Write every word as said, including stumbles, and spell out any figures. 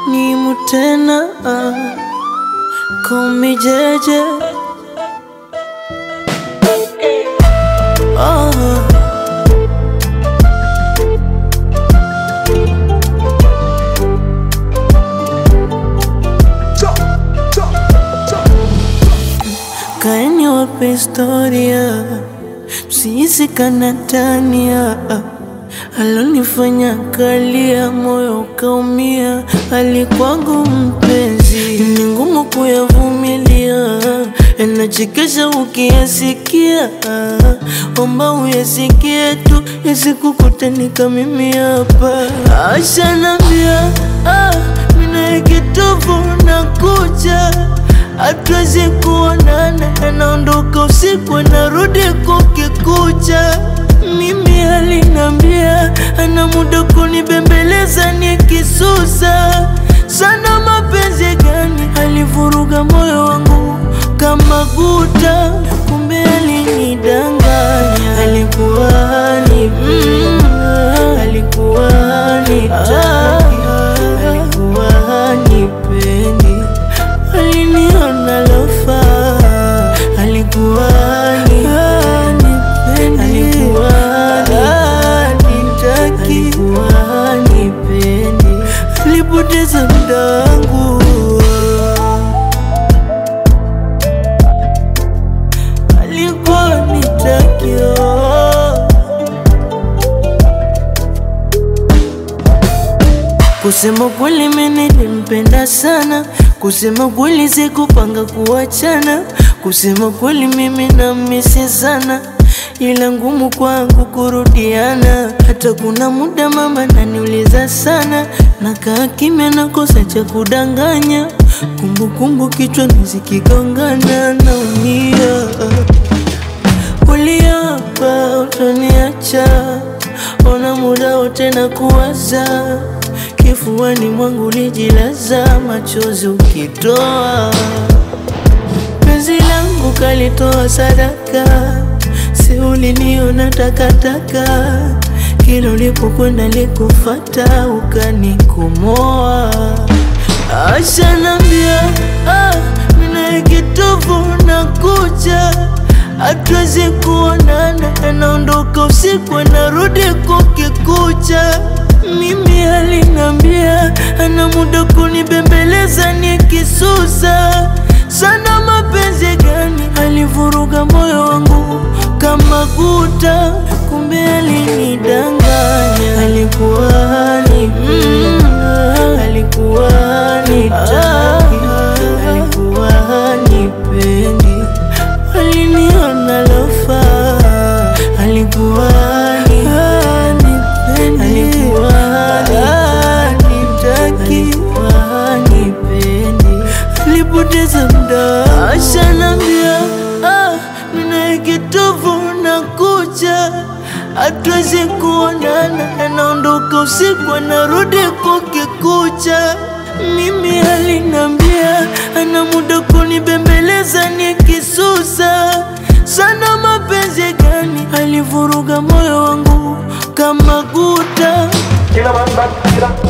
ni mutena, call me J J. Oh. Kaeni wape historia, msihisi kanatania. Alonifanya kalia, moyo ukaumia. Alikwangu mpenzi, ni ngumu kuyavumilia. Yanachekesha ukiyasikia, omba uyasikie tu, yasikukutanika mimi hapa. Ashanambia, ah, mina kitovu na kucha, hatuwezi kuonana. Anaondoka usiku, anarudi kukikucha. Mimi alinambia, ana muda kunibembeleza nikisusa. Sana mapenzi gani, alivuruga moyo wangu kama guta. Kumbe alinidanganya, alikuwa hanipendi, mm, alikuwa hanitaki, alikuwa hanipendi, aliniona lofa, alikuwa hanipendi, alikuwa hanitaki, alikuwa hanipendi, alipoteza muda wangu, alikuwa hanitaki. Kusema kweli mimi nilimpenda sana, kusema kweli sikupanga kuachana, kusema kweli mimi namisi sana, ila ngumu kwangu kurudiana. Hata kuna muda mama naniuliza sana, nakaa kimya nakosa cha kudanganya. Kumbukumbu kichwani zikigongana, naumia. Uliapa utaniacha, ona muda wote na kuwaza. Kifuani mwangu ulijilaza, machozi ukitoa. Penzi langu kalitoa sadaka, si uliniona takataka. Kila ulipokwenda likufata, ukanikomoa. Ashanambia, ah, mina kitovu na kucha, hatuwezi kuonana. Anaondoka usiku, anarudi kukikucha. Mimi alinambia, ana muda kunibembeleza nikisusa. Sana mapenzi gani, alivuruga moyo wangu kama guta. Kumbe alinidanganya, alikuwa hanipendi, mm, alikuwa hanitaki, alikuwa hanipendi, aliniona lofa, alikuwa hanipendi, alikuwa hanitaki, alikuwa hanipendi, alipoteza muda. Ashanambia, ah, mina kitovu na kucha, hatuwezi kuonana. Anaondoka usiku, anarudi kukikucha. Mimi alinambia, ana muda kunibembeleza nikisusa. Sana mapenzi gani, alivuruga moyo wangu kama guta. Kila man back, kila